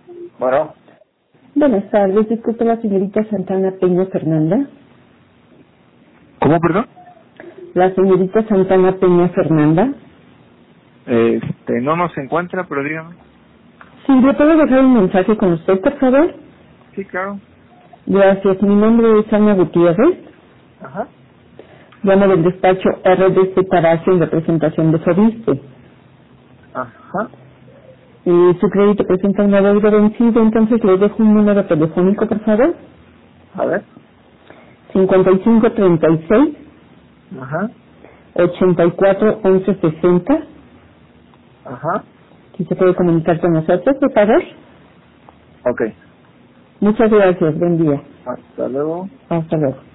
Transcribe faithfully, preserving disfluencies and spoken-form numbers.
Bueno, Buenas tardes, disculpe la señorita Santana Peña Fernanda. ¿cómo, perdón? La señorita Santana Peña Fernanda. Este, no nos encuentra, pero dígame. Sí, ¿le puedo dejar un mensaje con usted, por favor? Sí, claro. Gracias, mi nombre es Ana Gutiérrez. Ajá. Llamo del despacho R D C Palacio en representación de Fobiste. Ajá. Y su crédito presenta una deuda vencida, entonces le dejo un número telefónico, por favor. A ver. cincuenta y cinco treinta y seis, Ajá. ochenta y cuatro once sesenta. Ajá. Si se puede comunicar con nosotros, por favor. Ok. Muchas gracias, buen día. Hasta luego. Hasta luego.